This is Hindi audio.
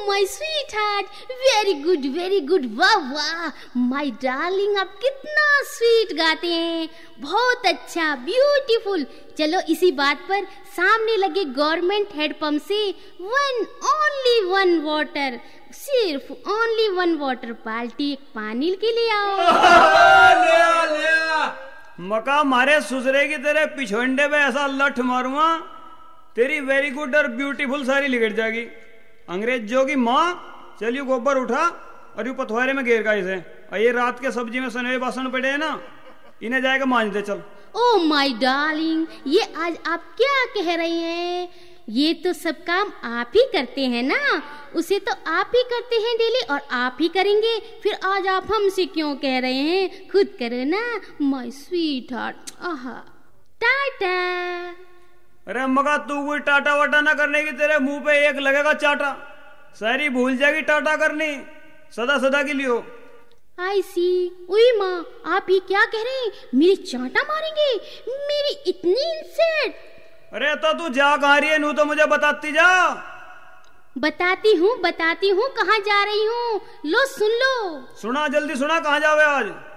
My sweetheart, very good, वाह वाह माय डार्लिंग, आप कितना स्वीट गाते हैं, बहुत अच्छा, ब्यूटीफुल। चलो इसी बात पर सामने लगे गवर्नमेंट हैंडपंप से ओनली वन वाटर, सिर्फ ओनली वन वाटर, बाल्टी एक पानी के लिए आओ। ले आ। मका मारे सुसरे की तेरे पिछोंडे पे ऐसा लठ मारूंगा तेरी वेरी गुड और ब्यूटीफुल सारी लिगड़ जाएगी। अंग्रेजों की माँ, चलिए गोबर उठा और यू पथवारे में घेर का इसे, और ये रात के सब्जी में सने बासन पड़े हैं ना, इन्हें जाएगा मांझ दे चल। ओ माय डार्लिंग, ये आज आप क्या कह रही हैं? ये तो सब काम आप ही करते हैं ना, उसे तो आप ही करते हैं डेली और आप ही करेंगे, फिर आज आप हमसे क्यों कह रहे हैं? खुद करो ना माय स्वीट हार्ट। आहा, टाटा। अरे मगा तू कोई टाटा वाटा ना करने की, तेरे मुंह पे एक लगेगा चाटा, सारी भूल जाएगी टाटा करनी, सदा सदा के लिए। आई सी। उई माँ, आप ये क्या कह रहे हैं? मेरी चांटा मारेंगे? मेरी इतनी इंसल्ट? अरे तो तू जा कहाँ रही है, नू तो मुझे बताती जा। बताती हूँ, कहाँ जा रही हूँ, लो सुन लो। सुना जल्दी सुना, कहाँ जावे आज?